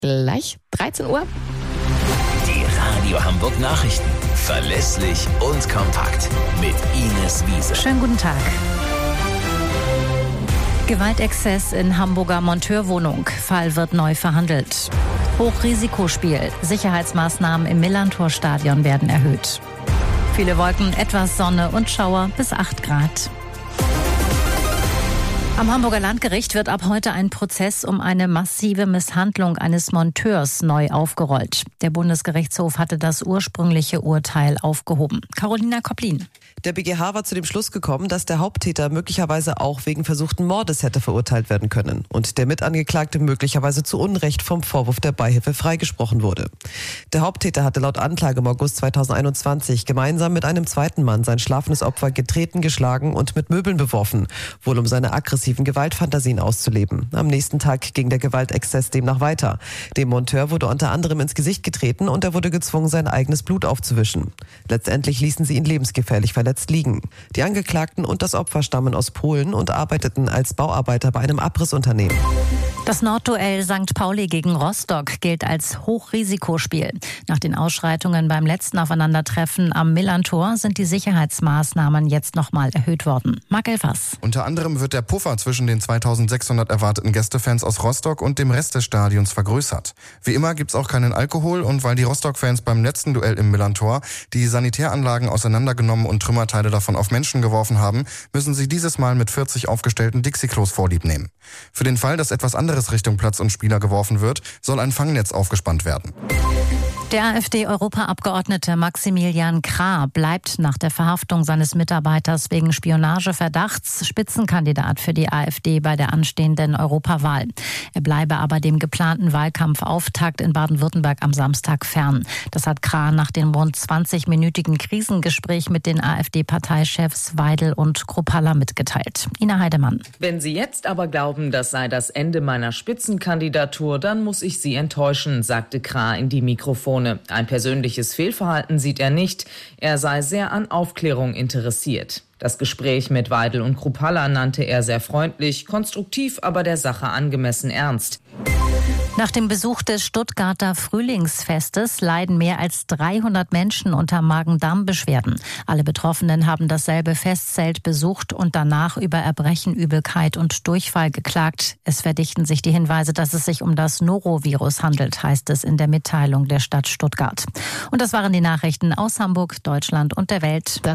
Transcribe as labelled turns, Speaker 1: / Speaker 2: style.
Speaker 1: gleich 13 Uhr.
Speaker 2: Die Radio Hamburg Nachrichten. Verlässlich und kompakt. Mit Ines Wiese.
Speaker 3: Schönen guten Tag. Gewaltexzess in Hamburger Monteurwohnung. Fall wird neu verhandelt. Hochrisikospiel. Sicherheitsmaßnahmen im Millantor-Stadion werden erhöht. Viele Wolken, etwas Sonne und Schauer bis 8 Grad. Am Hamburger Landgericht wird ab heute ein Prozess um eine massive Misshandlung eines Monteurs neu aufgerollt. Der Bundesgerichtshof hatte das ursprüngliche Urteil aufgehoben. Carolina Kopplin.
Speaker 4: Der BGH war zu dem Schluss gekommen, dass der Haupttäter möglicherweise auch wegen versuchten Mordes hätte verurteilt werden können und der Mitangeklagte möglicherweise zu Unrecht vom Vorwurf der Beihilfe freigesprochen wurde. Der Haupttäter hatte laut Anklage im August 2021 gemeinsam mit einem zweiten Mann sein schlafendes Opfer getreten, geschlagen und mit Möbeln beworfen, wohl um seine aggressiven Gewaltfantasien auszuleben. Am nächsten Tag ging der Gewaltexzess demnach weiter. Dem Monteur wurde unter anderem ins Gesicht getreten und er wurde gezwungen, sein eigenes Blut aufzuwischen. Letztendlich ließen sie ihn lebensgefährlich verletzt liegen. Die Angeklagten und das Opfer stammen aus Polen und arbeiteten als Bauarbeiter bei einem Abrissunternehmen.
Speaker 3: Das Nordduell St. Pauli gegen Rostock gilt als Hochrisikospiel. Nach den Ausschreitungen beim letzten Aufeinandertreffen am Millantor sind die Sicherheitsmaßnahmen jetzt nochmal erhöht worden. Marc Elfers.
Speaker 5: Unter anderem wird der Puffer zwischen den 2600 erwarteten Gästefans aus Rostock und dem Rest des Stadions vergrößert. Wie immer gibt's auch keinen Alkohol und weil die Rostock-Fans beim letzten Duell im Millantor die Sanitäranlagen auseinandergenommen und Trümmerteile davon auf Menschen geworfen haben, müssen sie dieses Mal mit 40 aufgestellten Dixie-Klos Vorlieb nehmen. Für den Fall, dass etwas anderes Richtung Platz und Spieler geworfen wird, soll ein Fangnetz aufgespannt werden.
Speaker 3: Der AfD-Europaabgeordnete Maximilian Krah bleibt nach der Verhaftung seines Mitarbeiters wegen Spionageverdachts Spitzenkandidat für die AfD bei der anstehenden Europawahl. Er bleibe aber dem geplanten Wahlkampfauftakt in Baden-Württemberg am Samstag fern. Das hat Krah nach dem rund 20-minütigen Krisengespräch mit den AfD-Parteichefs Weidel und Kruppalla mitgeteilt. Ina Heidemann.
Speaker 6: Wenn Sie jetzt aber glauben, das sei das Ende meiner Spitzenkandidatur, dann muss ich Sie enttäuschen, sagte Krah in die Mikrofone. Ein persönliches Fehlverhalten sieht er nicht. Er sei sehr an Aufklärung interessiert. Das Gespräch mit Weidel und Kruppalla nannte er sehr freundlich, konstruktiv, aber der Sache angemessen ernst.
Speaker 3: Nach dem Besuch des Stuttgarter Frühlingsfestes leiden mehr als 300 Menschen unter Magen-Darm-Beschwerden. Alle Betroffenen haben dasselbe Festzelt besucht und danach über Erbrechen, Übelkeit und Durchfall geklagt. Es verdichten sich die Hinweise, dass es sich um das Norovirus handelt, heißt es in der Mitteilung der Stadt Stuttgart. Und das waren die Nachrichten aus Hamburg, Deutschland und der Welt.